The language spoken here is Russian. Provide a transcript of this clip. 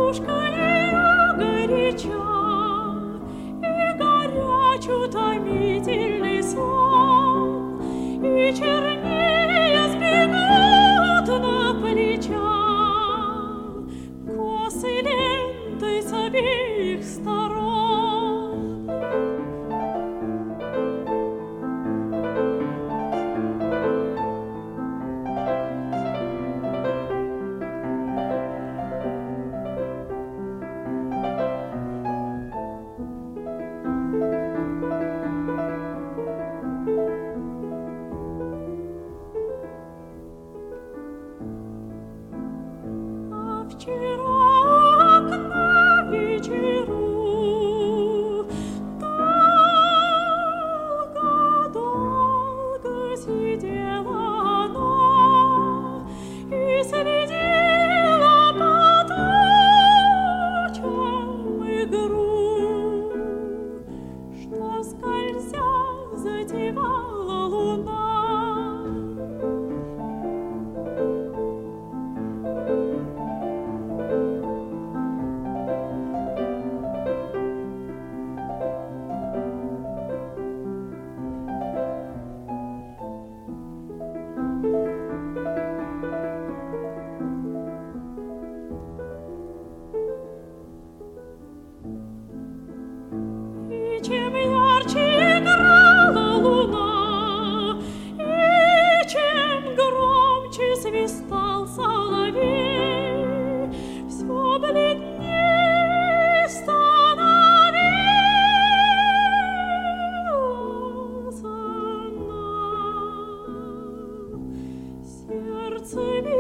кружкою горяча, и горяч утомительный сон, и чернее сбегут на плеча косы лентой с обеих сторон. Вчера окна вечеру долго-долго сидела она и следила по тучам игру, что скользя затевала луна. И чем ярче играла луна, и чем громче свистал соловей, все бледней становилась она. Сердце